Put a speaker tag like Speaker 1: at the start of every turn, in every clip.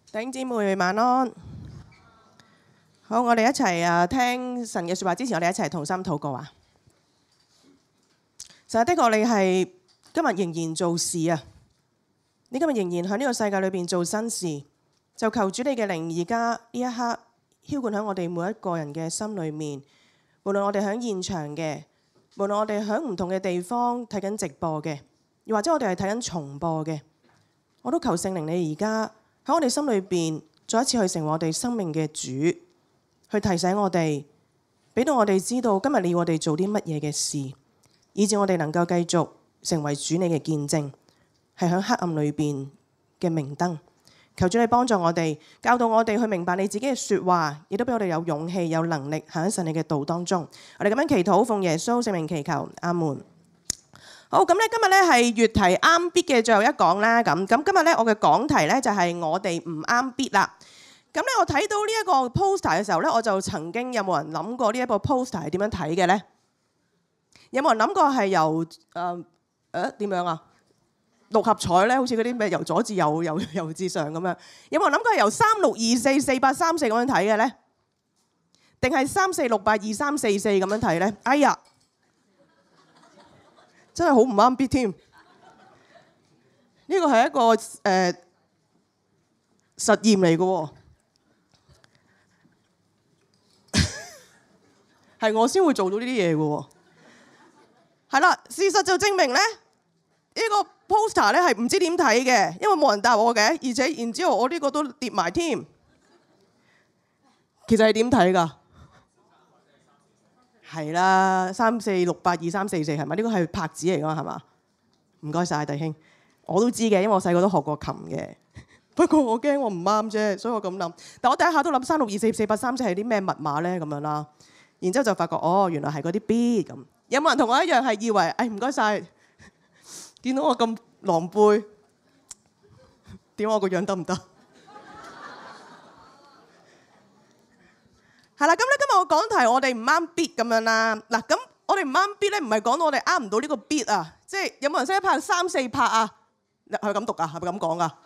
Speaker 1: 弟兄姊妹晚安。好，我哋一齊聽神嘅説話之前，我哋一齊同心禱告啊！神的確，你係今日仍然做事啊！你今日仍然喺呢個世界裏邊做新事，就求主你嘅靈而家呢一刻澆灌喺我哋每一個人嘅心裏面。無論我哋喺現場嘅，無論我哋喺唔同嘅地方睇緊直播嘅，又或者我哋係睇緊重播嘅，我都求聖靈你而家喺我哋心裏邊再一次去成為我哋生命嘅主，去提醒我哋，俾到我哋知道今日你要我哋做啲乜嘢嘅事，以致我哋能夠繼續成為主你嘅見證，係喺黑暗裏邊嘅明燈。求主你幫助我哋，教導我哋去明白你自己嘅説話，亦都俾我哋有勇氣、有能力行喺神你嘅道當中。我哋咁樣祈禱，奉耶穌聖名祈求，阿門。好，咁咧今日咧係月題啱 beat 嘅最後一講啦。咁今日咧我嘅講題咧就係我哋唔啱 beat 啦。咁咧我睇到呢一個 poster 嘅時候咧，我就曾經有冇人諗過呢一個 poster 係點樣睇嘅咧？有冇人諗過係由點樣啊？六合彩咧，好似嗰啲咩由左至右、由至上咁樣。有冇人諗過係由36244834咁樣睇嘅咧？定係34682344咁樣睇咧？哎呀，真係好唔啱 beat 添。呢個係一個實驗嚟嘅喎，係我先會做到呢啲嘢嘅喎。係啦，事實就證明咧，呢個 poster 咧係唔知點睇嘅，因為冇人答我嘅，而且然之後我呢個都跌埋添。其實係點睇㗎？係啦，34682344係咪？呢個係拍子嚟㗎係嘛？唔該晒弟兄，我都知嘅，因為我細個都學過琴嘅。不過我驚我唔啱啫，所以我咁諗。但我第一下都諗36244834係啲咩密碼咧咁樣啦。然之後就發覺原來係嗰啲 beat 咁。有冇人同我一樣係以為唔該晒？見到我咁狼狽，點我個樣得唔得？係啦，咁咧今日我講題我哋唔啱 beat 咁樣啦。嗱，咁我哋唔啱 beat 咧，唔係講到我哋啱唔到呢個 beat 啊，即係有冇人識得拍3-4拍啊？係咪咁讀㗎？係咪咁講㗎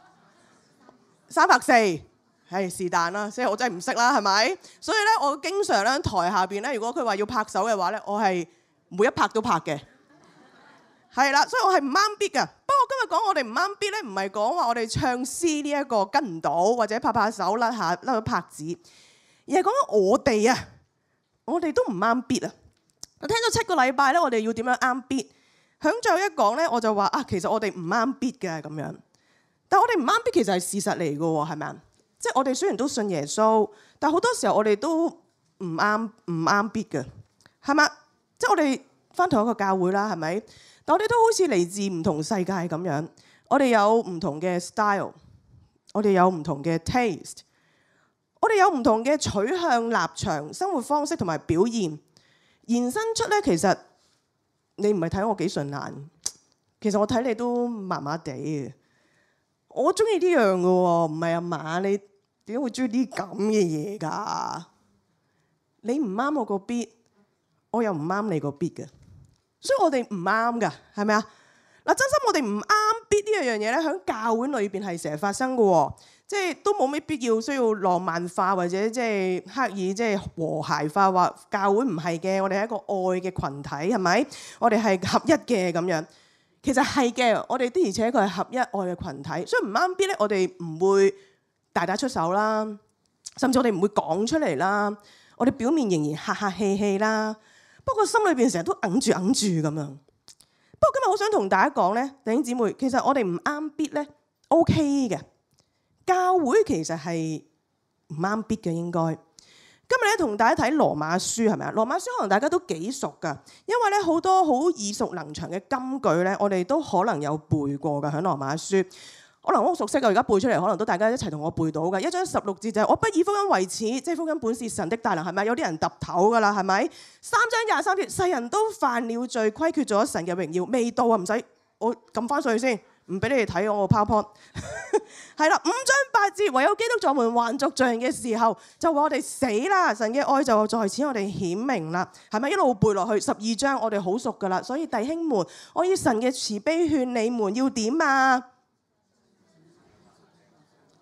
Speaker 1: ？3拍4，係是但啦，即係我真係唔識啦，係咪？所以咧，我經常咧台下邊咧，如果佢話要拍手嘅話咧，我係每一拍都拍嘅。係啦，所以我係唔啱 beat 㗎。不過今日講我哋唔啱 beat 咧，唔係講話我哋唱詩呢一個跟唔到，或者拍手甩咗拍子，而係講我哋啊，我哋都唔啱 beat 啊。我聽咗7個禮拜咧，我哋要點樣啱 beat？響最後一講咧，我就話其實我哋唔啱 beat 嘅咁樣。但我哋唔啱 beat 其實係事實嚟嘅喎，係咪啊？即係我哋雖然都信耶穌，但好多時候我哋都唔啱 beat 嘅，係嘛？即係我哋返同一個教會啦，係咪？但我哋都好似嚟自唔同世界咁樣，我哋有唔同嘅 style， 我哋有唔同嘅 taste， 我哋有唔同嘅取向、立場、生活方式同埋表現，延伸出咧，其實你唔係睇我幾順眼，其實我睇你都麻麻地嘅。我中意呢樣嘅喎，唔係啊嘛？你點解會中意啲咁嘅嘢㗎？你唔啱我個 beat， 我又唔啱你個 beat 嘅。所以我哋唔啱㗎，係咪啊？嗱，真心我哋唔啱 beat 呢一樣嘢咧，喺教會裏邊係成日發生嘅喎，即係都冇咩必要需要浪漫化或者即係刻意即係和諧化，話教會唔係嘅，我哋係一個愛嘅群體，係咪？我哋係合一嘅咁樣，其實係嘅，我哋的而且確係合一愛嘅群體，所以唔啱 beat 咧，我哋唔會大打出手啦，甚至我哋唔會講出嚟啦，我哋表面仍然客客氣氣啦。不過心裏邊成日都揞住咁樣。不過今日好想同大家講咧，弟兄姊妹，其實我哋唔啱 beat 咧 OK 嘅。教會其實係唔啱 beat 嘅應該。今日咧同大家睇羅馬書係咪啊？羅馬書可能大家都幾熟㗎，因為咧好多好耳熟能詳嘅金句咧，我哋都可能有背過㗎喺羅馬書。可能好熟悉嘅，而家背出嚟，可能都大家一齊同我背到嘅。1章16節就係我不以福音為恥，即係福音本是神的大能，係咪？有啲人揼頭㗎啦，係咪？3章23節，世人都犯了罪，虧缺咗神嘅榮耀，未到啊，唔使我撳翻上去先，唔俾你哋睇我個 PowerPoint。係啦，5章8節，唯有基督在我們還作罪人嘅時候，就話我哋死啦，神嘅愛就在此我哋顯明啦，係咪？一路背落去12章，我哋好熟㗎啦。所以弟兄們，我以神嘅慈悲勸你們要點啊？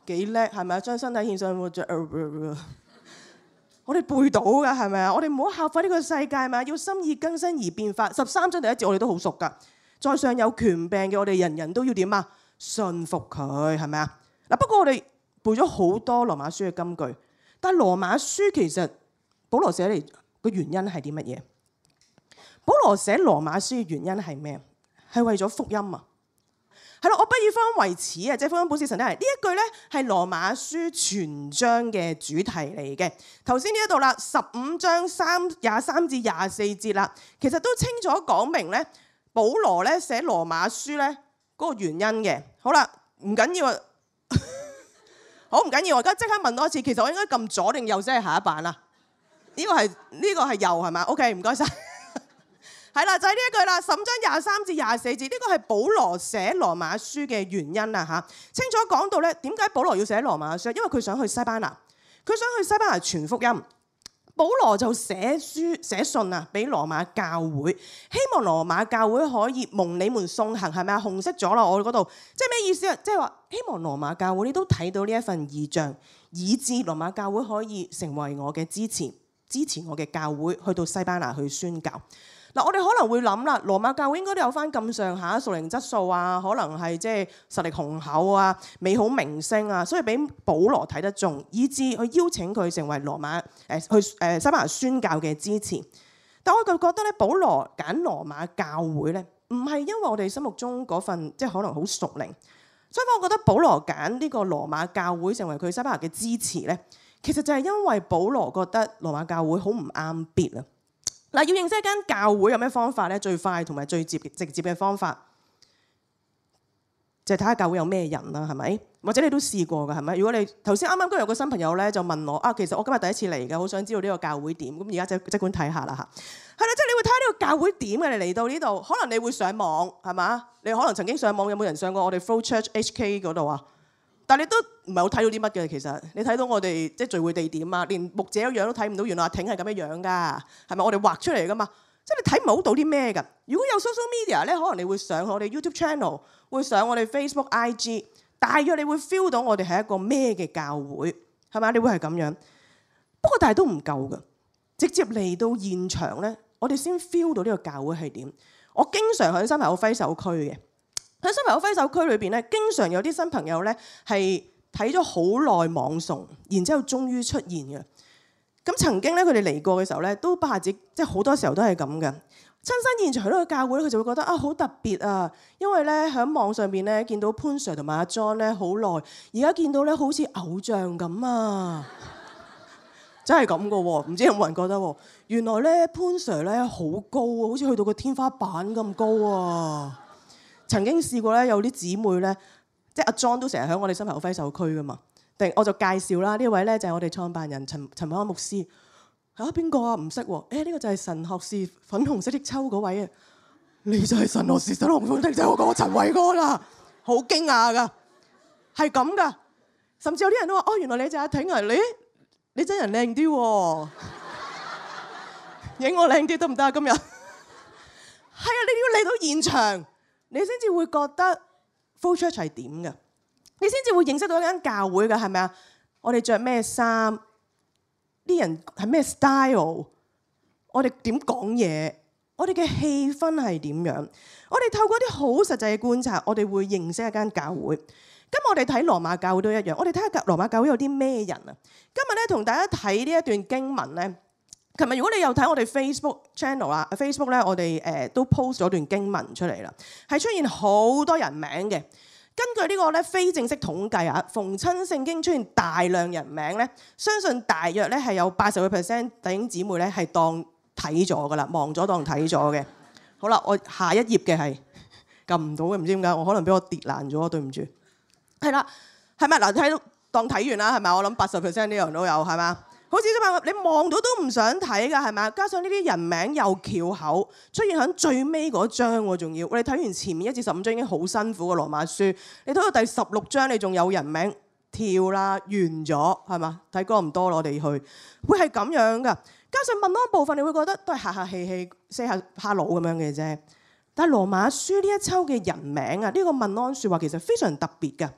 Speaker 1: 幾叻係咪啊？將身體獻上我哋背到㗎係咪啊？我哋唔好效法呢個世界嘛，要心意更新而變化。13章第1節我哋都好熟㗎。在上有權柄嘅我哋人人都要點啊？信服佢係咪啊？嗱，不過我哋背咗好多羅馬書嘅金句，但係羅馬書其實保羅寫嚟個原因係啲乜嘢？保羅寫羅馬書嘅原因係咩？係為咗福音啊！係咯，我不以福音為恥啊！即係福音本是神的兒。呢一句咧係羅馬書全章嘅主題嚟嘅。頭先呢一度啦，15章23至24節啦，其實都清楚講明咧，保羅咧寫羅馬書咧嗰個原因嘅。好啦，唔緊要啊，好唔緊要，我而家即刻問多一次，其實我應該撳左定右先係下一版啊？呢個係右係嘛 ？OK， 唔該晒。係啦，就係呢一句啦，15章23至24節，呢個係保羅寫羅馬書嘅原因啦嚇。清楚講到咧，點解保羅要寫羅馬書？因為佢想去西班牙，佢想去西班牙傳福音。保羅就寫信啊，俾羅馬教會，希望羅馬教會可以蒙你們送行，係咪啊？紅色咗啦，我嗰度，即係咩意思啊？即係話希望羅馬教會你都睇到呢一份異象，以致羅馬教會可以成為我嘅支持我嘅教會去到西班牙去宣教。嗱，我哋可能會諗啦，羅馬教會應該都有翻咁上下屬靈質素啊，可能係即係實力雄厚啊、美好名聲啊，所以俾保羅睇得中，以致去邀請佢成為羅馬去西班牙宣教嘅支持。但我就覺得咧，保羅揀羅馬教會咧，唔係因為我哋心目中嗰份即係可能好屬靈，相反，我覺得保羅揀呢個羅馬教會成為佢西班牙嘅支持咧，其實就係因為保羅覺得羅馬教會好唔啱 beat 啊。嗱，要認識一間教會有咩方法咧？最快同埋最直接嘅方法，就係睇下教會有咩人啦，係咪？或者你都試過㗎，係咪？如果你頭先啱啱有個新朋友咧，就問我啊，其實我今日第一次嚟嘅，好想知道呢個教會點。咁而家即管睇下啦嚇。係啦，即係你會睇下呢個教會點嘅。你嚟到呢度，可能你會上網係嘛？你可能曾經上網，有冇人上過我哋 Flow Church HK 嗰度啊？但係你都唔係好睇到啲乜嘅，其實你睇到我哋即係聚會地點啊，連牧者嘅樣都睇唔到，原來阿挺係咁樣樣㗎，係咪？我哋畫出嚟㗎嘛，即係你睇唔好到啲咩㗎。如果有 social media 咧，可能你會上我哋 YouTube channel， 會上我哋 Facebook、IG， 大約你會 feel 到我哋係一個咩嘅教會，係咪？你會係咁樣。不過但係都唔夠㗎，直接嚟到現場咧，我哋先 feel 到呢個教會係點。我經常喺新朋友揮手區嘅。喺新朋友揮手區裏邊咧，經常有啲新朋友咧係睇咗好耐網送，然之後終於出現嘅。咁曾經咧，佢哋嚟過嘅時候咧，都不下子，即係好多時候都係咁嘅。親身現場去到個教會咧，佢就會覺得啊好特別啊，因為咧喺網上邊咧見到潘 Sir 同埋阿 John 咧好耐，而家見到咧好似偶像咁啊，真係咁嘅喎，唔知有冇人覺得喎？原來咧潘 Sir 咧好高啊，好似去到個天花板咁高啊！曾經試過咧，有啲姊妹咧，即係阿 John 都成日喺我哋新朋友揮手區噶嘛。我就介紹啦，呢位咧就係我哋創辦人陳韋安牧師。嚇邊個啊？唔識喎。呢個就係神學士粉紅色的秋嗰位啊。你就係神學士粉紅色的秋嗰個陳韋哥啦。好驚訝噶，係咁噶。甚至有啲人都話：哦，原來你就阿挺啊！你真人靚啲喎，影我靚啲得唔得啊？今日係啊，你要嚟到現場。你先至會覺得 Flow Church 係點嘅，你先至會認識到一間教會嘅，係咪啊？我哋着咩衫，啲人係咩 style， 我哋點講嘢，我哋嘅氣氛係點樣？我哋透過啲好實際嘅觀察，我哋會認識一間教會。咁我哋睇羅馬教會都一樣，我哋睇下羅馬教會有啲咩人啊？今日咧同大家睇呢一段經文咧。琴日如果你有睇我哋 Facebook channel 啦，Facebook 咧我哋都 post 咗段經文出嚟啦，係出現好多人名嘅。根據呢個咧非正式統計啊，逢親聖經出現大量人名咧，相信大約咧係有80% 弟兄姊妹咧係當睇咗噶啦，望咗當睇咗嘅。好啦，我下一頁嘅係撳唔到嘅，唔知點解，我可能俾我跌爛咗，對唔住。係啦，係咪嗱？睇到當睇完啦，係咪？我諗80% 呢樣都有，係嘛？好似啫嘛，你望到都唔想睇㗎，係咪？加上呢啲人名又翹口，出現喺最尾嗰章喎，仲要我哋睇完前面1至15章已經好辛苦嘅羅馬書，你睇到第16章你仲有人名跳啦，完咗係嘛？睇歌唔多咯，我哋去會係咁樣㗎。加上問安部分，你會覺得都係客客氣氣 say 下 hello 咁樣嘅啫。但係羅馬書呢一抽嘅人名啊，呢個問安説話其實非常特別㗎。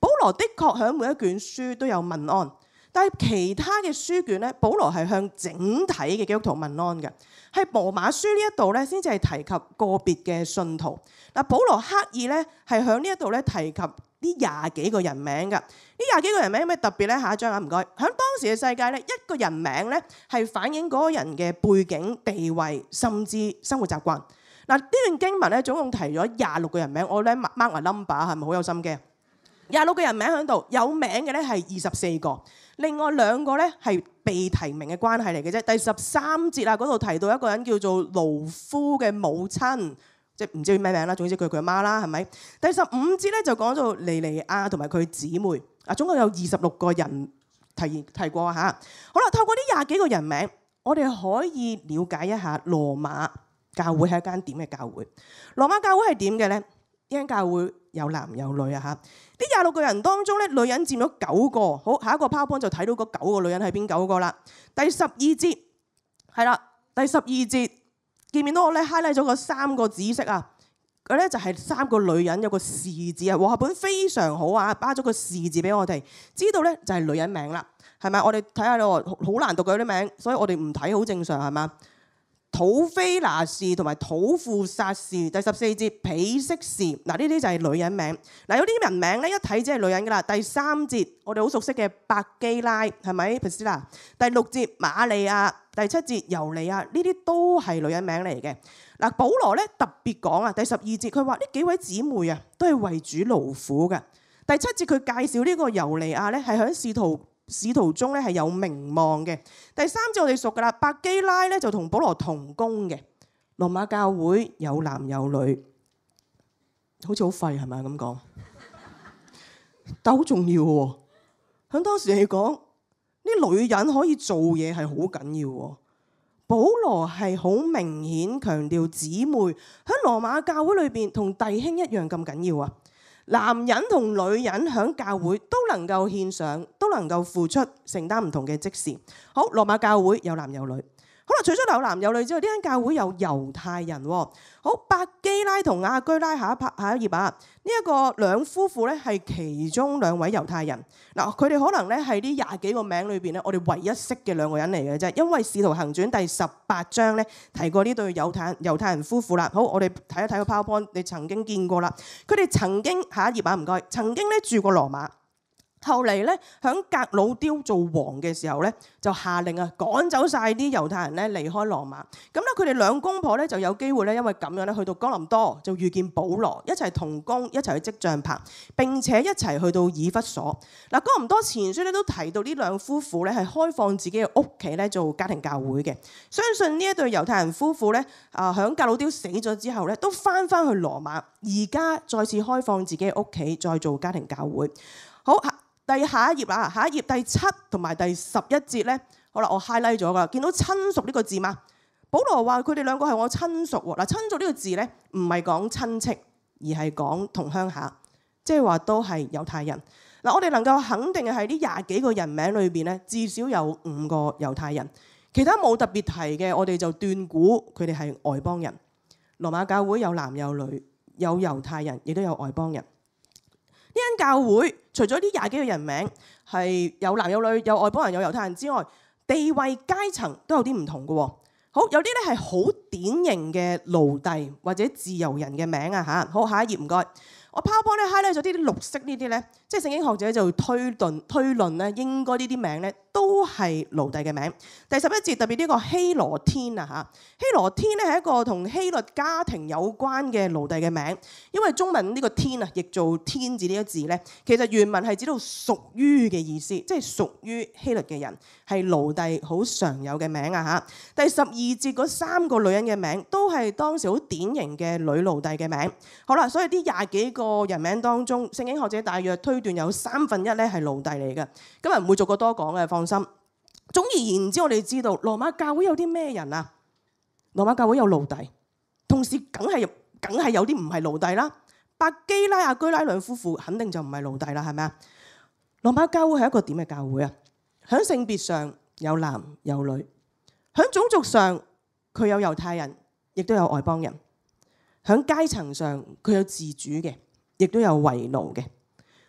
Speaker 1: 保羅的確喺每一卷書都有問安，但係其他嘅書卷咧，保羅係向整體嘅基督徒問安嘅。喺羅馬書呢一度咧，先至係提及個別嘅信徒。嗱，保羅刻意咧係喺呢一度咧提及呢廿幾個人名㗎。呢廿幾個人名有咩特別咧？下一張啊，唔該。喺當時嘅世界咧，一個人名咧係反映嗰個人嘅背景、地位，甚至生活習慣。嗱，呢段經文咧總共提咗26個人名，我咧 mark 埋 number 係咪好有心機？26個人名喺度，有名嘅咧係24個，另外2個咧係被提名嘅關係嚟嘅啫。第13節啊，嗰度提到一個人叫做勞夫嘅母親，即係唔知佢咩名啦，總之佢阿媽啦，係咪？第15節咧就講到尼尼亞同埋佢姊妹，啊，總共有26個人提過嚇。好啦，透過呢廿幾個人名，我哋可以了解一下羅馬教會係一間點嘅教會。羅馬教會係點嘅咧？呢間教會有男有女啊嚇。呢26個人當中咧，女人佔咗9個。好，下一個 PowerPoint 就睇到嗰9個女人係邊9個啦。第12節係啦，第12節見唔見到我咧 highlight 咗個3個紫色啊？佢咧就係3個女人有個士字啊，和合本非常好啊，加咗個士字俾我哋，知道咧就係女人名啦，係咪？我哋睇下咯，好難讀嘅啲名，所以我哋唔睇好正常係嘛？土菲拿士同埋土庫薩士，第14節彼色士，嗱呢啲就係女人名。嗱有啲人名咧一睇即係女人噶啦。第3節我哋好熟悉嘅百基拉係咪 Priscilla？ 第6節瑪利亞，第7節尤利亞，呢啲都係女人名嚟嘅。嗱保羅咧特別講啊，第12節佢話呢幾位姊妹啊都係為主勞苦嘅。第7節佢介紹呢個尤利亞咧係喺使徒中咧係有名望嘅。第3節我哋熟噶啦，百基拉咧就同保羅同工嘅。羅馬教會有男有女，好似好廢係咪咁講？但好重要喎。喺當時嚟講，呢女人可以做嘢係好緊要喎。保羅係好明顯強調姊妹喺羅馬教會裏邊同弟兄一樣咁緊要啊！男人同女人喺教會都能夠獻上，都能夠付出，承擔唔同嘅職事。好，羅馬教會有男有女。好啦，除咗有男有女之外，呢間教會有猶太人。好，百基拉同亞居拉，下一頁啊。呢一個兩夫婦咧係其中2位猶太人。嗱，佢哋可能咧係呢20幾個名裏邊咧，我哋唯一識嘅2個人嚟嘅啫。因為《使徒行傳》第18章咧提過呢對猶太人夫婦啦。好，我哋睇一睇個 PowerPoint，你曾經見過啦。佢哋曾經，下一頁啊，唔該，曾經咧住過羅馬。後嚟咧，喺格魯丟做王嘅時候咧，就下令啊趕走晒啲猶太人咧離開羅馬。咁咧，佢哋2公婆咧就有機會咧，因為咁樣咧去到哥林多就遇見保羅，一齊同工，一齊去織帳棚，並且一齊去到以弗所。嗱，哥林多前書咧都提到呢2夫婦咧係開放自己嘅屋企咧做家庭教會嘅。相信呢一對猶太人夫婦咧喺格魯丟死咗之後咧，都翻去羅馬，而家再次開放自己嘅屋企再做家庭教會。好。下一頁啦，下一頁第7同埋第11節咧，好啦，我 highlight 咗噶，見到親屬呢個字嘛？保羅話佢哋2個係我親屬喎。嗱，親屬呢個字咧，唔係講親戚，而係講同鄉下，即係話都係猶太人。嗱，我哋能夠肯定嘅係呢20幾個人名裏邊咧，至少有5個猶太人，其他冇特別提嘅，我哋就斷估佢哋係外邦人。羅馬教會有男有女，有猶太人，亦都有外邦人。呢間教會除咗呢20幾個人名係有男有女、有外邦人、有猶太人之外，地位階層都有啲唔同嘅。好，有啲咧係好典型嘅奴隸或者自由人嘅名啊嚇。好，下一頁唔該。我 PowerPoint 咧 highlight 咗啲綠色呢啲咧，即係聖經學者就會推論咧，應該呢啲名咧都係奴隸嘅名。第11節特別呢個希羅天啊嚇，希羅天咧係一個同希律家庭有關嘅奴隸嘅名，因為中文呢個天啊，譯做天字呢一字咧，其實原文係指到屬於嘅意思，即係屬於希律嘅人係奴隸好常有嘅名啊嚇。第12節嗰3個女人嘅名都係當時好典型嘅女奴隸嘅名。好啦，所以啲20幾個人名當中，聖經學者大約推斷有1/3咧係奴隸嚟嘅。今日唔會逐個多講嘅，放心。總而言之，我哋知道羅馬教會有啲咩人啊？羅馬教會有奴隸，同時梗係有啲唔係奴隸啦。百基拉、亞居拉2夫婦肯定就唔係奴隸啦，係咪啊？羅馬教會係一個點嘅教會啊？喺性別上有男有女，喺種族上佢有猶太人，亦都有外邦人。喺階層上佢有自主嘅，亦都有為奴嘅。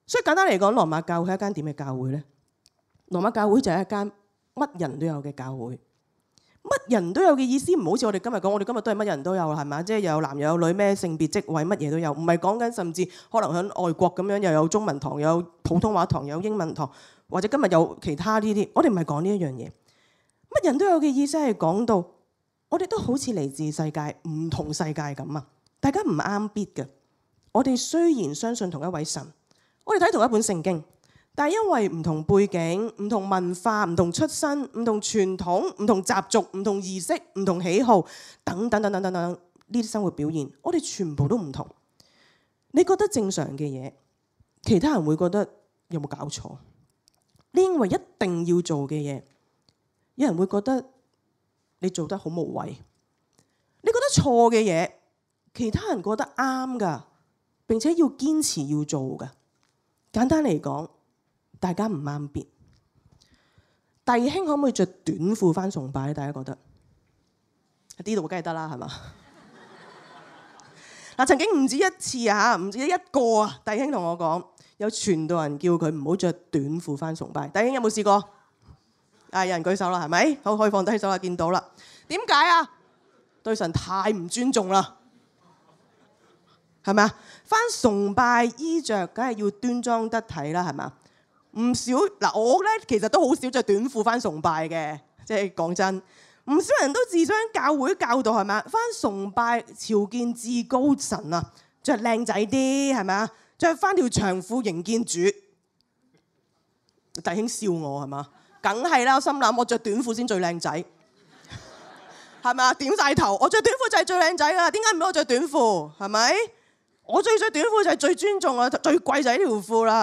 Speaker 1: 所以簡單嚟講，羅馬教會係一間點嘅教會呢？羅馬教會就係一間乜人都有嘅教會。乜人都有嘅意思唔好似我哋今日講，我哋今日都係乜人都有係咪？即係又有男又有女，咩性別職位乜嘢都有，唔係講緊甚至可能喺外國咁樣又有中文堂，又有普通話堂，又有英文堂，或者今日有其他呢啲。我哋唔係講呢一樣嘢。乜人都有嘅意思係講到我哋都好似嚟自世界唔同世界咁啊！大家唔啱 beat 嘅。我哋雖然相信同一位神，我哋睇同一本聖經。但係因為唔同背景、唔同文化、唔同出身、唔同傳統、唔同習俗、唔同儀式、唔同喜好等等等等等等呢啲生活表現，我哋全部都唔同。你覺得正常嘅嘢，其他人會覺得有冇搞錯？你認為一定要做嘅嘢，有人會覺得你做得好無謂。你覺得錯嘅嘢，其他人覺得啱㗎，並且要堅持要做㗎。簡單嚟講，大家唔啱別。弟兄可唔可以着短褲返崇拜咧？大家覺得呢度梗係得啦，係嘛？嗱，曾經唔止一次啊，唔止一個啊，弟兄同我講，有傳道人叫佢唔好着短褲返崇拜。弟兄有冇試過？有人舉手啦，係咪？好，可以放低手啦，見到啦。點解啊？對神太唔尊重啦，係咪啊？返崇拜衣着梗係要端莊得體啦，係咪啊？唔少嗱，我咧其實都好少着短褲返崇拜嘅，即係講真，唔少人都自相教會教導係咪啊？返崇拜朝見至高神啊，着靚仔啲係咪啊？着返條長褲迎見主。弟兄笑我係嘛？梗係啦，我心諗我着短褲先最靚仔，係咪啊？點晒頭，我着短褲就係最靚仔啦，點解唔俾我着短褲？係咪？我中意着短褲就係最尊重啊，最貴就係呢條褲啦。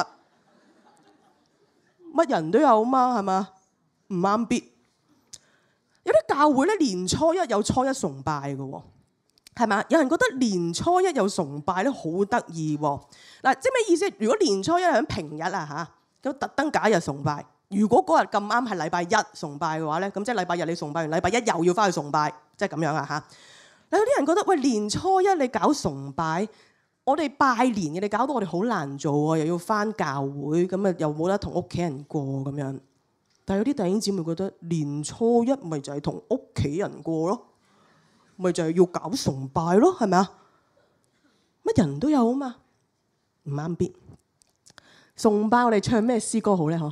Speaker 1: 乜人都有嘛，係嘛？唔啱必。有啲教會咧，年初一有初一崇拜嘅喎，係嘛？有人覺得年初一有崇拜咧好得意喎。嗱，即係咩意思？如果年初一喺平日啊嚇，咁特登假日崇拜。如果嗰日咁啱係禮拜一崇拜嘅話咧，咁即係禮拜日你崇拜完，禮拜一又要翻去崇拜，即係咁樣啊嚇。有啲人覺得喂，年初一你搞崇拜，我哋拜年嘅，你搞到我哋好難做喎，又要翻教會，咁啊又冇得同屋企人過咁樣。但係有啲弟兄姊妹覺得年初一咪就係同屋企人過咯，咪就係要搞崇拜咯，係咪啊？乜人都有啊嘛，唔啱必。崇拜我哋唱咩詩歌好咧？嗬，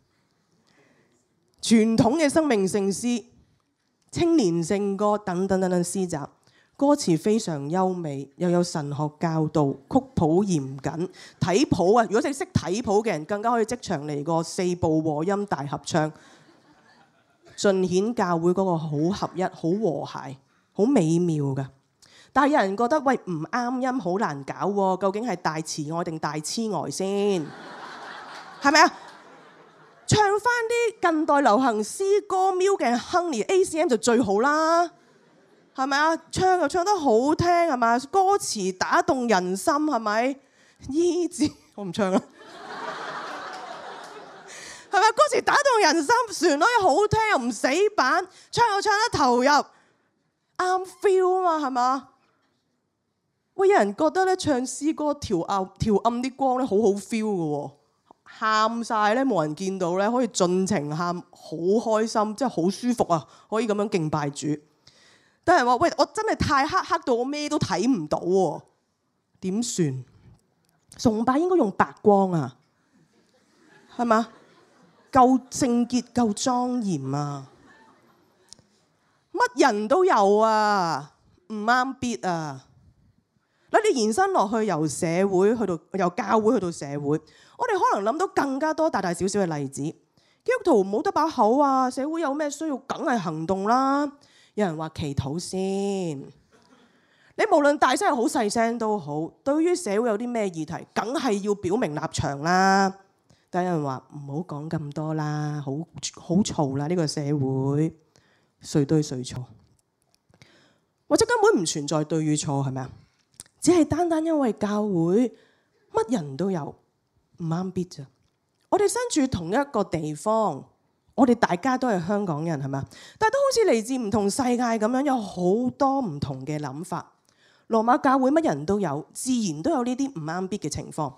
Speaker 1: 傳統嘅生命聖詩、青年聖歌等等等等詩集。歌詞非常優美，又有神學教導，曲譜嚴謹，睇譜啊！如果你識睇譜嘅人，更加可以即場嚟個4部和音大合唱，盡顯教會嗰個好合一、好和諧、好美妙㗎。但係有人覺得喂，唔啱音，好難搞喎，究竟係大慈愛定大痴呆先？係咪啊？唱翻啲近代流行詩歌 Milk and Honey ACM 就最好啦。係咪啊？唱又唱得好聽係咪？歌詞打動人心係咪？醫治我唔唱啦，係咪？歌詞打動人心，旋律又好聽又唔死板，唱又唱得投入，啱 feel 啊嘛係嘛？喂，有人覺得咧唱詩歌調暗啲光咧好好 feel 嘅喎，喊晒咧冇人見到咧，可以盡情喊，好開心，即係好舒服啊！可以咁樣敬拜主。但係話喂，我真係太黑到我咩都睇唔到喎，點算？崇拜應該用白光啊，係嘛？夠聖潔夠莊嚴啊！乜人都有啊，唔啱 beat 啊！嗱，你延伸落去由社會去到由教會去到社會，我哋可能諗到更加多大大小小嘅例子。基督徒冇得把口啊，社會有咩需要梗係行動啦。有人話祈禱先，你無論大聲又好細聲都好，對於社會有啲咩議題，梗係要表明立場啦。但有人話唔好講咁多啦，好嘈啦，呢個社會誰對誰錯，或者根本唔存在對與錯，係咪啊？只係單單因為教會乜人都有，唔啱 beat 咋。我哋身處同一個地方。我哋大家都係香港人係嘛？但係都好似嚟自唔同世界咁樣，有好多唔同嘅諗法。羅馬教會乜人都有，自然都有呢啲唔啱 beat 嘅情況。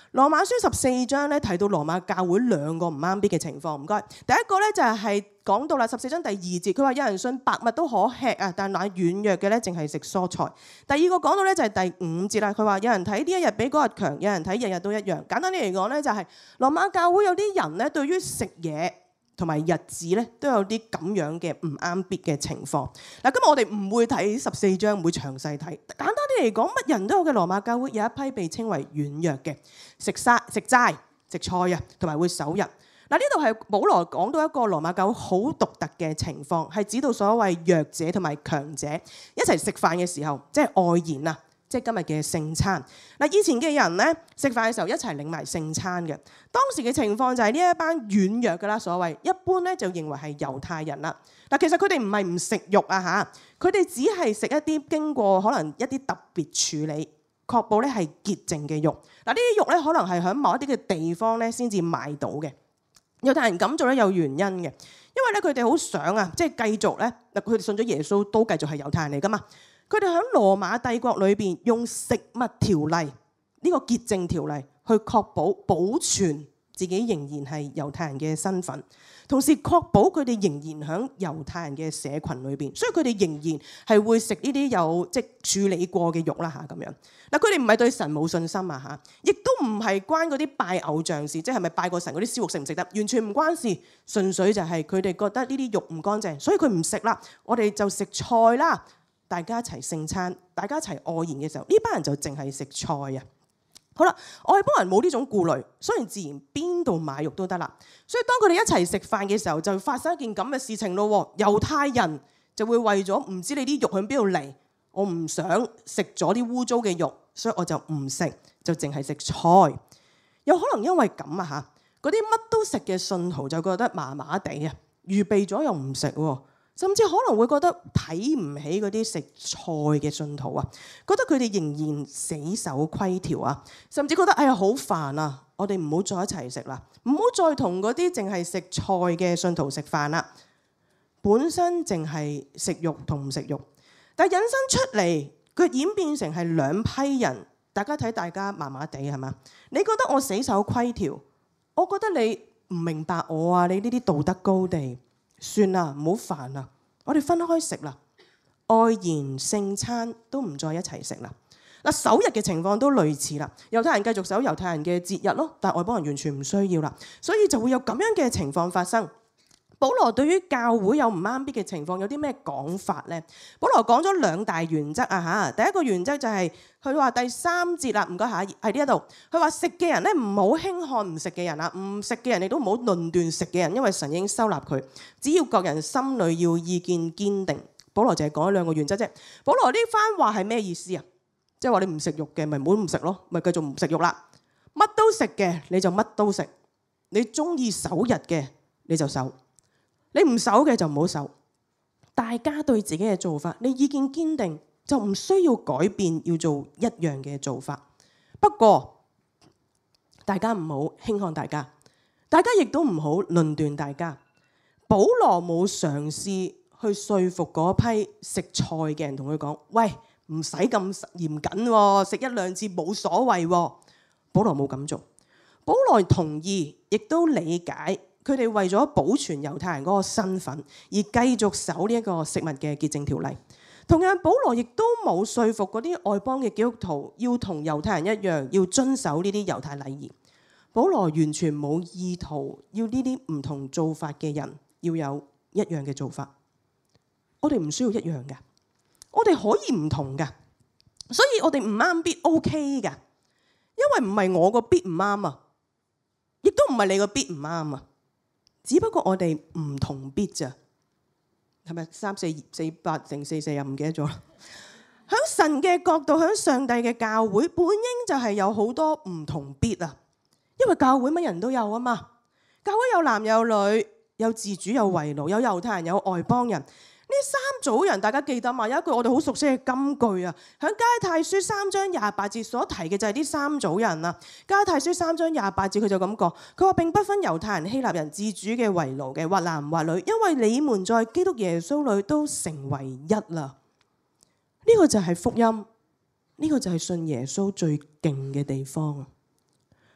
Speaker 1: 羅馬書14章咧提到羅馬教會兩個唔啱 beat 嘅情況，唔該。第一個咧就係講到啦，14章第2節，佢話有人信白物都可吃啊，但乃軟弱嘅咧淨係食蔬菜。第二個講到咧就係第5節啦，佢話有人睇呢一日比嗰日強，有人睇日日都一樣。簡單啲嚟講咧就係羅馬教會有啲人咧對於食嘢同埋日子咧都有啲咁樣嘅唔啱 beat 嘅情況。嗱，今日我哋唔會睇14章，唔會詳細睇。簡單啲嚟講，乜人都有嘅羅馬教會有一批被稱為軟弱嘅，食齋、食菜啊，同埋會守日。嗱，呢度係保羅講到一個羅馬教會好獨特嘅情況，係指到所謂弱者同埋強者一齊食飯嘅時候，即係外筵啊。即係今日嘅聖餐。嗱，以前嘅人咧食飯嘅時候一齊領埋聖餐嘅。當時嘅情況就係呢一班軟弱嘅啦，所謂一般咧就認為係猶太人啦。嗱，其實佢哋唔係唔食肉啊嚇，佢哋只係食一啲經過可能一啲特別處理，確保咧係潔淨嘅肉。嗱，呢啲肉咧可能係喺某一啲嘅地方咧先至買到嘅。猶太人咁做咧有原因嘅，因為咧佢哋好想啊，即係繼續咧嗱，佢哋信咗耶穌都繼續係猶太人嚟噶嘛。佢哋喺羅馬帝國裏邊用食物條例呢個潔淨條例去確保保存自己仍然係猶太人嘅身份，同時確保佢哋仍然喺猶太人嘅社群裏邊，所以佢哋仍然係會食呢啲有即處理過嘅肉啦嚇咁樣。嗱，佢哋唔係對神冇信心啊嚇，亦都唔係關嗰啲拜偶像事，即係咪拜過神嗰啲燒肉食唔食得，完全唔關事，純粹就係佢哋覺得呢啲肉唔乾淨，所以佢唔食啦。我哋就食菜啦。大家一齊聖餐，大家一齊愛筵嘅時候，呢班人就淨係食菜啊！好啦，外邦人冇呢種顧慮，雖然自然邊度買肉都得啦。所以當佢哋一齊食飯嘅時候，就發生一件咁嘅事情咯。猶太人就會為咗唔知你啲肉喺邊度嚟，我唔想食咗啲污糟嘅肉，所以我就唔食，就淨係食菜。有可能因為咁啊嚇，嗰啲乜都食嘅信徒就覺得麻麻地啊，預備咗又唔食喎。甚至可能會覺得睇唔起嗰啲食菜嘅信徒啊，覺得佢哋仍然死守規條啊，甚至覺得哎呀好煩啊，我哋唔好再一齊食啦，唔好再同嗰啲淨係食菜嘅信徒食飯啦。本身淨係食肉同唔食肉，但係引申出嚟，佢演變成係兩批人。大家睇大家麻麻地係嘛？你覺得我死守規條，我覺得你唔明白我啊，你呢啲道德高地。算啦，唔好煩啦，我哋分開食啦，愛筵聖餐都唔再一齊食啦。嗱，守日嘅情況都類似啦，猶太人繼續守猶太人嘅節日咯，但係外邦人完全唔需要啦，所以就會有咁樣嘅情況發生。保羅對於教會有唔啱 beat 嘅情況有啲咩講法呢？保羅講咗兩大原則啊嚇。第一個原則就係佢話第3節啦，唔該下喺呢一度。佢話食嘅人咧唔好輕看唔食嘅人啊，唔食嘅人亦都唔好論斷食嘅人，因為神已經收納佢。只要各人心裏要意見堅定。保羅就係講咗兩個原則啫。保羅呢番話係咩意思啊？即係話你唔食肉嘅咪唔好唔食咯，咪繼續唔食肉啦。乜都食嘅你就乜都食，你中意守日嘅你就守。你唔守嘅就唔好守，大家對自己嘅做法，你意見堅定就唔需要改變，要做一樣嘅做法。不過大家唔好輕看大家，大家亦都唔好論斷大家。保羅冇嘗試去說服嗰批食菜嘅人，同佢講：喂，唔使咁嚴謹喎，食一兩次冇所謂喎。保羅冇咁做，保羅同意，亦都理解。佢哋為咗保存猶太人嗰個身份，而繼續守呢一個食物嘅潔淨條例。同樣，保羅亦都冇說服嗰啲外邦嘅基督徒要同猶太人一樣，要遵守呢啲猶太禮儀。保羅完全冇意圖要呢啲唔同做法嘅人要有一樣嘅做法。我哋唔需要一樣㗎，我哋可以唔同㗎。所以我哋唔啱 beat OK 㗎，因為唔係我個 beat 唔啱啊，亦都唔係你個 beat 唔啱啊。只不過我哋唔同 beat 咋，係咪3、4、8定4、4啊？唔記得咗啦。喺神嘅角度，喺上帝嘅教會，本應就係有好多唔同 beat 啊。因為教會乜人都有啊嘛，教會有男有女，有自主有為奴，有猶太人有外邦人。呢三組人大家記得嘛？有一句我哋好熟悉嘅金句啊，喺加拉太書3章28節所提嘅就係呢三組人啊。加拉太書3章28節佢就咁講，佢話並不分猶太人希臘人，自主嘅為奴嘅，或男或女，因為你們在基督耶穌裏都成為一啦。呢個就係福音，呢個就係信耶穌最勁嘅地方。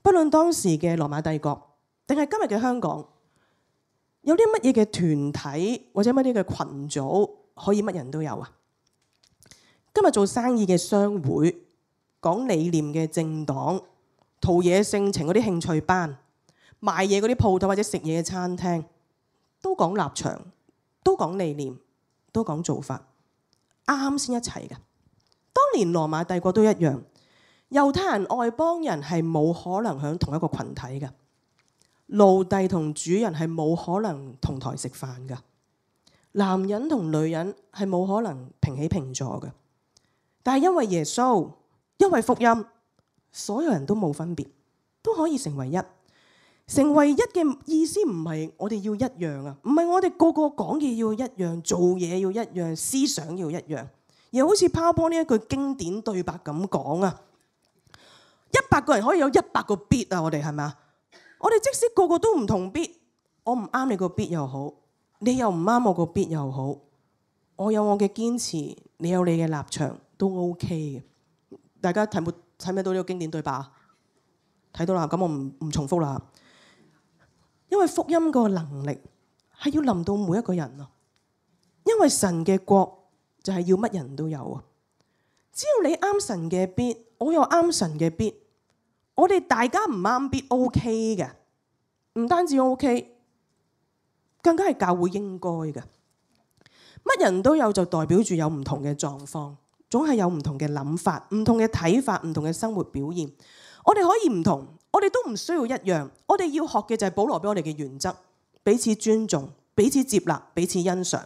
Speaker 1: 不論當時嘅羅馬帝國，定係今日嘅香港，有啲乜嘢嘅團體或者乜嘢嘅群組可以乜人都有啊？今日做生意嘅商會，講理念嘅政黨，陶冶性情嗰啲興趣班，賣嘢嗰啲鋪頭或者食嘢嘅餐廳，都講立場，都講理念，都講做法，啱先一齊嘅。當年羅馬帝國都一樣，猶太人外邦人係冇可能喺同一個群體嘅，奴隸同主人係冇可能同台食飯嘅，男人同女人係冇可能平起平坐嘅。但係因為耶穌，因為福音，所有人都冇分別，都可以成為一。成為一嘅意思唔係我哋要一樣啊，唔係我哋個個講嘢要一樣，做嘢要一樣，思想要一樣。而好似 PowerPoint 呢一句經典對白咁講啊，100個人可以有100個 beat 啊，我哋係咪啊？我哋即使個個都唔同 beat，我唔啱你個 beat 又好，你又唔啱我個 beat 又好，我有我嘅堅持，你有你嘅立場都 OK 嘅。大家睇唔睇到呢個經典對白啊？睇到啦，咁我唔重複啦。因為福音個能力係要臨到每一個人啊，因為神嘅國就係要乜人都有啊。只要你啱神嘅 beat，我又啱神嘅 beat，我哋大家唔啱 beat OK 嘅，唔單止 OK， 更加係教會應該嘅。乜人都有就代表住有唔同嘅狀況，總係有唔同嘅諗法、唔同嘅睇法、唔同嘅生活表現。我哋可以唔同，我哋都唔需要一樣。我哋要學嘅就係保羅俾我哋嘅原則，彼此尊重、彼此接納、彼此欣賞。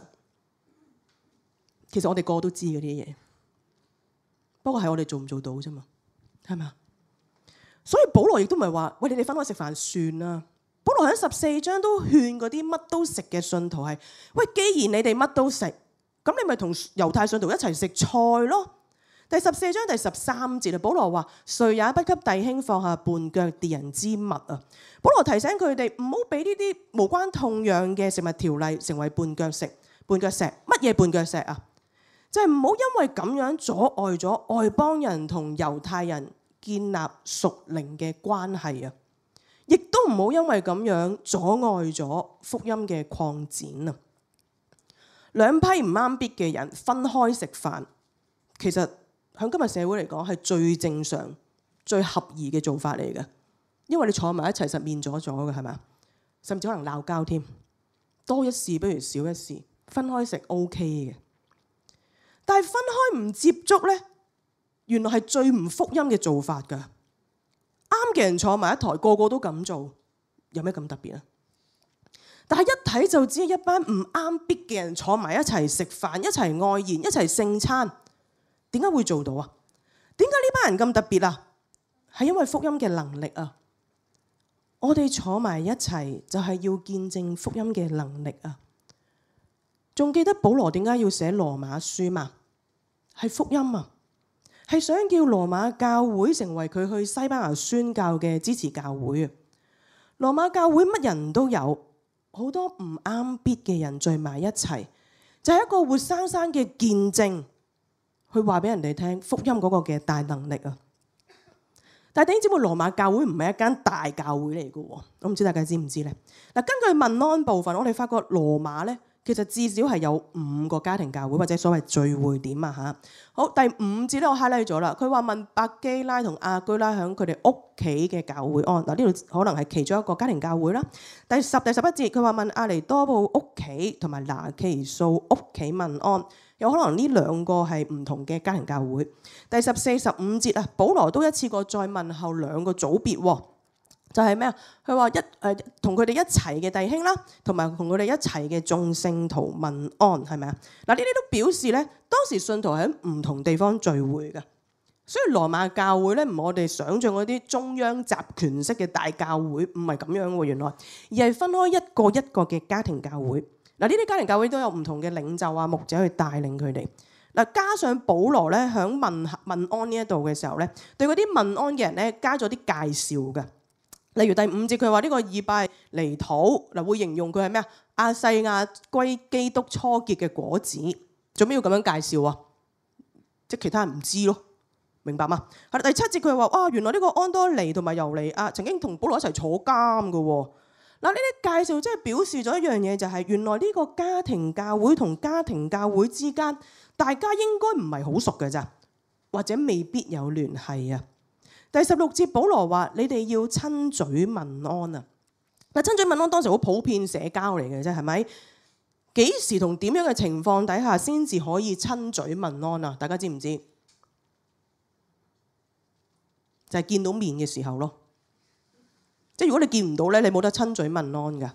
Speaker 1: 其實我哋個個都知嗰啲嘢，不過係我哋做唔做到啫嘛，係咪啊？所以保羅亦都唔係話喂，你哋分開食飯算啦。保羅喺14章都勸嗰啲乜都食嘅信徒係喂，既然你哋乜都食，咁你咪同猶太信徒一齊食菜咯。第14章第13節啊，保羅話：誰也不給弟兄放下絆腳跌人之物啊！保羅提醒佢哋唔好俾呢啲無關痛癢嘅食物條例成為絆腳石。乜嘢絆腳石啊？就係唔好因為咁樣阻礙咗外邦人同猶太人建立屬靈嘅關係啊！亦都唔好因為咁樣阻礙咗福音嘅擴展啊！兩批唔啱 beat 嘅人分開食飯，其實喺今日社會嚟講係最正常、最合宜嘅做法嚟嘅，因為你坐埋一齊實面咗嘅係咪？甚至可能鬧交添，多一事不如少一事，分開食 OK 嘅。但係分開唔接觸呢，原來係最唔福音嘅做法㗎。啱嘅人坐埋一台，個個都咁做，有咩咁特別啊？但係一睇就知係一班唔啱 beat 嘅人坐埋一齊食飯，一齊愛宴，一齊聖餐。點解會做到啊？點解呢班人咁特別啊？係因為福音嘅能力啊！我哋坐埋一齊就係要見證福音嘅能力啊！仲記得保羅點解要寫羅馬書嘛？係福音啊！係想叫羅馬教會成為佢去西班牙宣教嘅支持教會啊！羅馬教會乜人都有，好多唔啱 beat 嘅人聚埋一齊，就係一個活生生嘅見證。去話俾人哋聽福音嗰個嘅大能力啊！但係弟兄姊妹，羅馬教會唔係一間大教會嚟嘅喎，我唔知大家知唔知咧？嗱，根據問安部分，我哋發覺羅馬咧其實至少係有5個家庭教會或者所謂聚會點啊嚇。好，第5節咧我 highlight 咗啦，佢話問百基拉同亞居拉響佢哋屋企嘅教會安。嗱，呢度可能係其中一個家庭教會啦。第10、第11節佢話問阿尼多布屋企同埋拿其數屋企問安。有可能呢2個係唔同嘅家庭教會。第14、15節啊，保羅都一次過再問候2個組別喎，就係咩啊？佢話同佢哋一齊嘅弟兄啦，同埋同佢哋一齊嘅眾聖徒問安，係咪啊？嗱，呢啲都表示咧，當時信徒喺唔同地方聚會嘅，所以羅馬教會咧唔係我哋想象嗰啲中央集權式嘅大教會，唔係咁樣喎，原來而係分開一個一個嘅家庭教會。嗱，呢啲家庭教會都有唔同嘅領袖啊、牧者去帶領佢哋。嗱，加上保羅咧喺問安呢一度嘅時候咧，對嗰啲問安嘅人咧加咗啲介紹嘅。例如第5節佢話呢個以拜尼土嗱，會形容佢係咩啊？亞細亞歸基督初結嘅果子。做咩要咁樣介紹啊？即係其他人唔知咯， 明白嗎？係第7節佢話：哇，原來呢個安多尼同埋猶尼亞曾經同保羅一齊坐監㗎喎。嗱，呢啲介紹即係表示咗一樣嘢，就係原來呢個家庭教會同家庭教會之間，大家應該唔係好熟嘅咋，或者未必有聯繫啊。第16節保羅話：你哋要親嘴問安啊！嗱，親嘴問安當時好普遍社交嚟嘅啫，係咪？幾時同點樣嘅情況底下先至可以親嘴問安啊？大家知唔知？就係見到面嘅時候咯。即係如果你見唔到咧，你冇得親嘴問安㗎。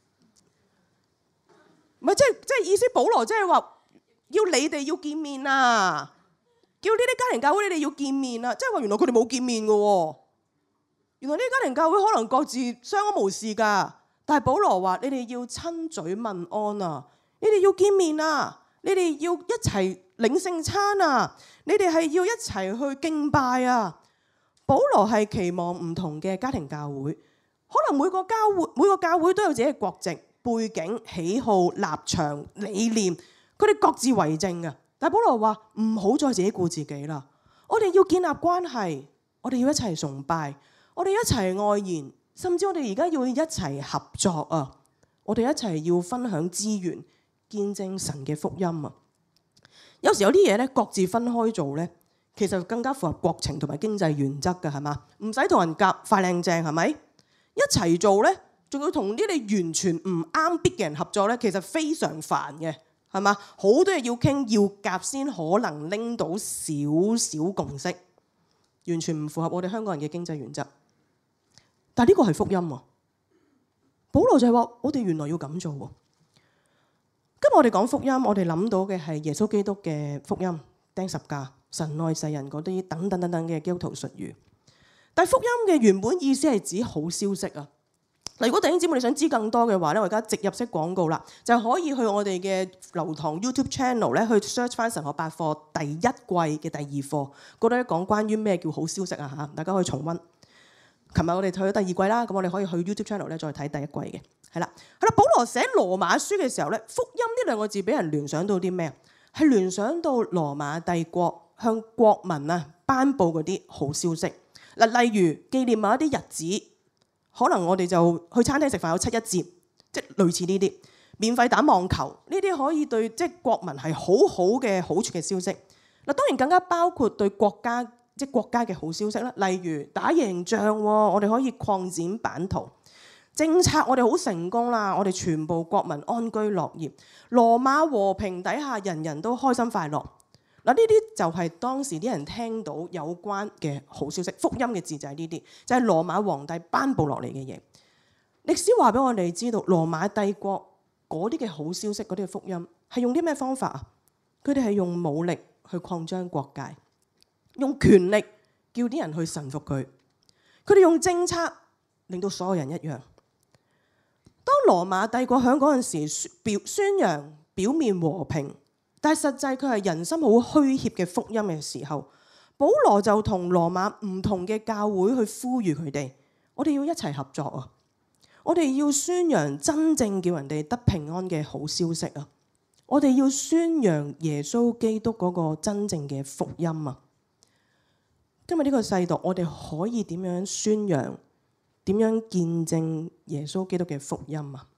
Speaker 1: 唔係，即係意思，保羅即係話要你哋要見面啊！叫呢啲家庭教會你哋要見面啊！即係話原來佢哋冇見面嘅喎。原來呢啲家庭教會可能各自相安無事㗎。但係保羅話：你哋要親嘴問安啊！你哋要見面啊！你哋要一齊領聖餐啊！你哋係要一齊去敬拜啊！保羅係期望唔同嘅家庭教會，可能每個教會都有自己嘅國籍、背景、喜好、立場、理念，佢哋各自為政嘅。但係保羅話唔好再自己顧自己啦，我哋要建立關係，我哋要一齊崇拜，我哋一齊愛言，甚至我哋而家要一齊合作啊！我哋一齊要分享資源，見證神嘅福音啊！有時有啲嘢咧，各自分開做咧，其實更加符合國情同埋經濟原則嘅，係嘛？唔使同人夾，快靚正，係咪？一齊做咧，仲要同呢啲完全唔啱 beat 嘅人合作咧，其實非常煩嘅，係嘛？好多嘢要傾，要夾先可能拎到少少共識，完全唔符合我哋香港人嘅經濟原則。但係呢個係福音喎，保羅就係話我哋原來要咁做喎。今日我哋講福音，我哋諗到嘅係耶穌基督嘅福音、釘十架、神愛世人嗰啲等等等等嘅基督徒術語。但係福音嘅原本意思係指好消息啊！嗱，如果弟兄姊妹你想知更多嘅話咧，我而家直入式廣告啦，就可以去我哋嘅流堂 YouTube channel 咧，去 search 翻神學百課第1季嘅第2課，嗰度咧講關於咩叫好消息啊嚇，大家可以重溫。琴日我哋去咗第2季啦，咁我哋可以去 YouTube channel 咧再睇第1季嘅，係啦。保羅寫羅馬書嘅時候咧，福音呢2個字俾人聯想到啲咩啊？係聯想到羅馬帝國向國民啊頒布嗰啲好消息。嗱，例如紀念某一啲日子，可能我哋就去餐廳食飯有7·1節，即係類似呢啲免費打網球，呢啲可以對即係國民係好好嘅好處嘅消息。嗱，當然更加包括對國家嘅好消息啦，例如打贏仗，我哋可以擴展版圖，政策我哋好成功啦，我哋全部國民安居樂業，羅馬和平底下人人都開心快樂。嗱，呢啲就係當時啲人聽到有關嘅好消息，福音嘅字就係呢啲，就係羅馬皇帝頒布落嚟嘅嘢。歷史話俾我哋知道，羅馬帝國嗰啲嘅好消息，嗰啲嘅福音係用啲咩方法啊？佢哋係用武力去擴張國界，用權力叫啲人去臣服佢。佢哋用政策令到所有人一樣。當羅馬帝國喺嗰陣時宣揚表面和平，但係實際佢係人心好虛怯嘅福音嘅時候，保羅就同羅馬唔同嘅教會去呼籲佢哋：我哋要一齊合作啊！我哋要宣揚真正叫人哋得平安嘅好消息啊！我哋要宣揚耶穌基督嗰個真正嘅福音啊！今日呢個世道，我哋可以點樣宣揚、點樣見證耶穌基督嘅福音啊？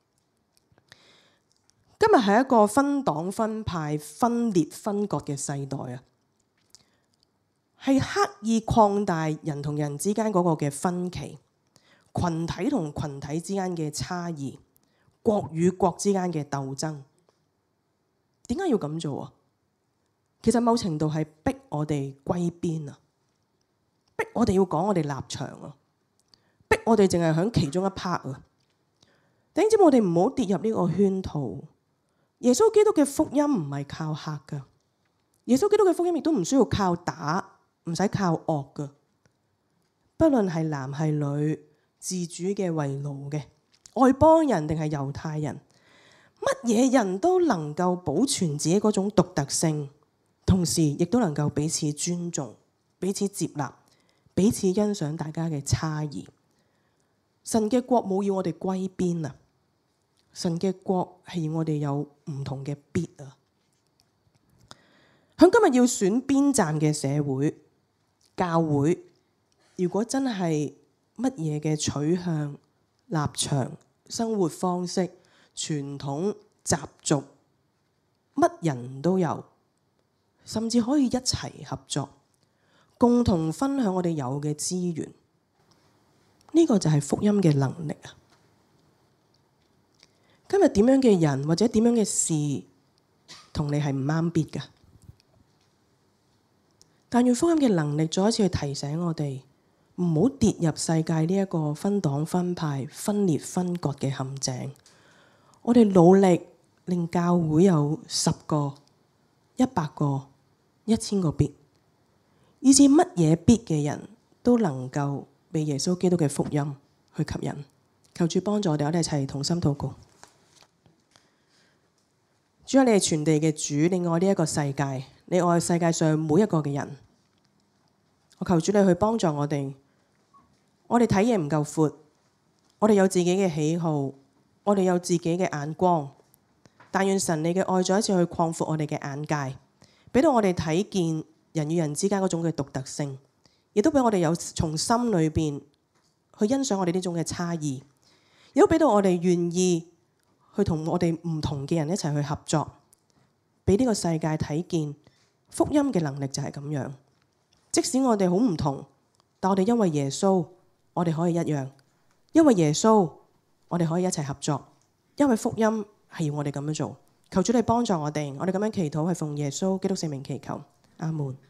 Speaker 1: 今日係一個分黨分派、分裂分割嘅世代啊，係刻意擴大人同人之間嗰個嘅分歧，群體同群體之間嘅差異，國與國之間嘅鬥爭。點解要咁做啊？其實某程度係逼我哋歸邊啊，逼我哋要講我哋立場啊，逼我哋淨係響其中一 part 啊。弟兄姊妹，我哋唔好跌入呢個圈套。耶穌基督嘅福音唔係靠嚇噶，耶穌基督嘅福音亦都唔需要靠打，唔使靠惡噶。不論係男係女，自主嘅為奴嘅，外邦人定係猶太人，乜嘢人都能夠保存自己嗰種獨特性，同時亦都能夠彼此尊重、彼此接納、彼此欣賞大家嘅差異。神嘅國冇要我哋歸邊啊！神嘅國係要我哋有唔同嘅必啊！喺今日要選邊站嘅社會， 教會如果真係乜嘢嘅取向、立場、生活方式、傳統、習俗，乜人都有，甚至可以一齊合作，共同分享我哋有嘅資源。呢個就係福音嘅能力啊！今日點樣嘅人或者點樣嘅事同你係唔啱 beat 㗎？但願福音嘅能力再一次去提醒我哋，唔好跌入世界呢一個分黨分派、分裂分割嘅陷阱。我哋努力令教會有10個、100個、1000個 beat，以至乜嘢 beat 嘅人都能夠被耶穌基督嘅福音去吸引。求主幫助我哋一齊同心禱告。主啊，你係全地嘅主，你愛呢一個世界，你愛世界上每一個嘅人。我求主你去幫助我哋。我哋睇嘢唔夠闊，我哋有自己嘅喜好，我哋有自己嘅眼光。但願神你嘅愛再一次去擴闊我哋嘅眼界，俾到我哋睇見人與人之間嗰種嘅獨特性，亦都俾我哋有從心裏邊去欣賞我哋呢種嘅差異，亦都俾到我哋願意去同我哋唔同嘅人一齊去合作，俾呢個世界睇見福音嘅能力就係咁樣。即使我哋好唔同，但我哋因為耶穌，我哋可以一樣。因為耶穌，我哋可以一齊合作。因為福音係要我哋咁樣做。求主你幫助我哋，我哋咁樣祈禱係奉耶穌基督聖名祈求。阿門。